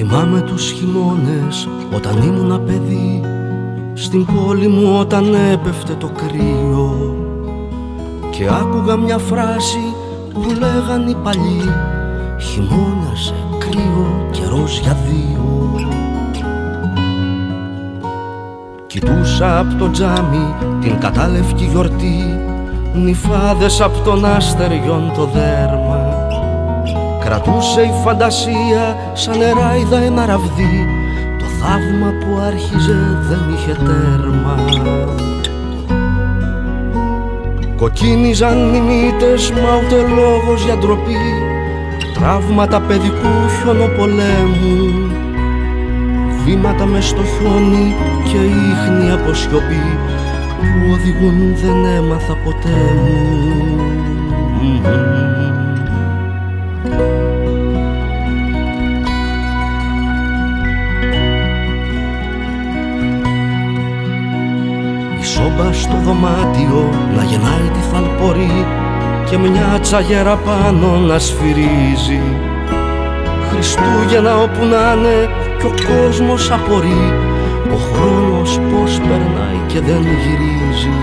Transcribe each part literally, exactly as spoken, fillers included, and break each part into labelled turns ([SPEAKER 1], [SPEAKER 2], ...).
[SPEAKER 1] Θυμάμαι τους χειμώνες όταν ήμουνα παιδί, στην πόλη μου όταν έπεφτε το κρύο, και άκουγα μια φράση που λέγαν οι παλιοί: χειμώνας, κρύο, καιρός για δύο. Κοιτούσα απ' το τζάμι την κατάλευκη γιορτή, νυφάδες απ' τον άστεριον το δέρμα. Κρατούσε η φαντασία σαν νεράιδα ένα ραβδί, το θαύμα που άρχιζε δεν είχε τέρμα. Κοκκίνιζαν οι μύτες μα ούτε λόγος για ντροπή, τραύματα παιδικού χιονοπολέμου. Βήματα μες στο χιόνι και ίχνη από σιωπή που οδηγούν δεν έμαθα ποτέ μου. Η σόμπα στο δωμάτιο να γεννάει τη θαλπορή και μια τσαγέρα πάνω να σφυρίζει. Χριστούγεννα όπου να'ναι κι ο κόσμος απορεί, ο χρόνος πως περνάει και δεν γυρίζει.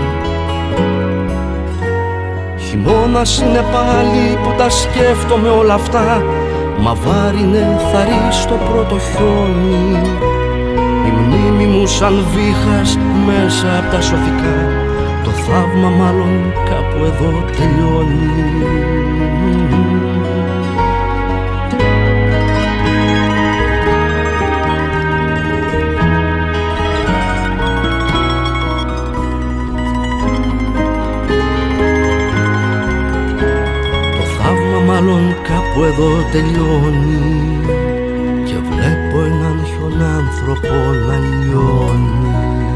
[SPEAKER 1] Χειμώνας είναι πάλι που τα σκέφτομαι όλα αυτά, μα βάρινε θαρή στο πρώτο χιόνι. Η μνήμη μου σαν βήχας μέσα απ' τα σωθικά, το θαύμα μάλλον κάπου εδώ τελειώνει. Μάλλον κάπου εδώ τελειώνει και βλέπω έναν χιονάνθρωπο να λιώνει.